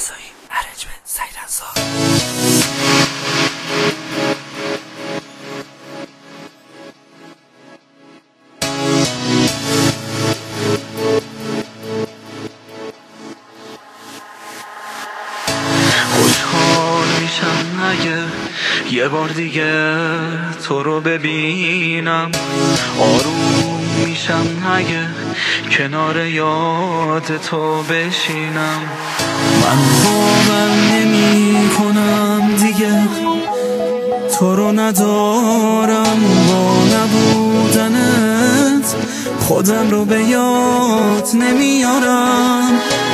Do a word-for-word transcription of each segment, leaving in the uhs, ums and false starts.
رضایی ارنجمنت سعید انصار. خوشحال میشم اگه یه بار دیگه تو رو ببینم، آروم میشم اگه کنار یاد تو بشینم. من باور نمی کنم دیگه تو رو ندارم، با نبودنت خودم رو به یاد نمیارم.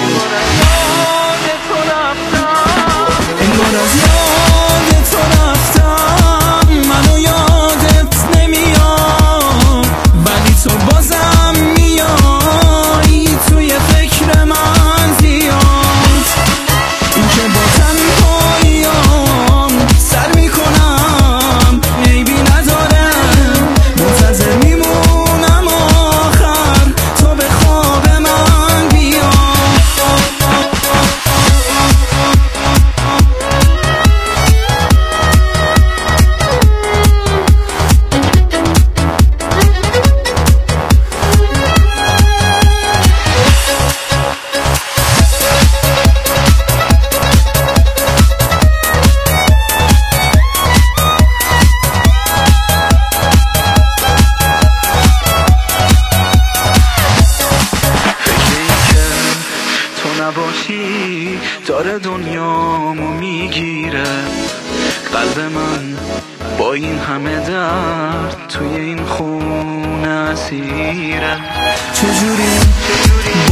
انگار از یاد تو رفتم، منو یادت نمیاد، ولی تو بازم میای توی فکر من زیاد. این که با تنهاییام سر میکنم عیبی نداره، منتظر میمونم آخر تو به خواب من بیا. نباشی داره دنیامو میگیره، قلب من با این همه درد توی این خونه اسیره. چجوری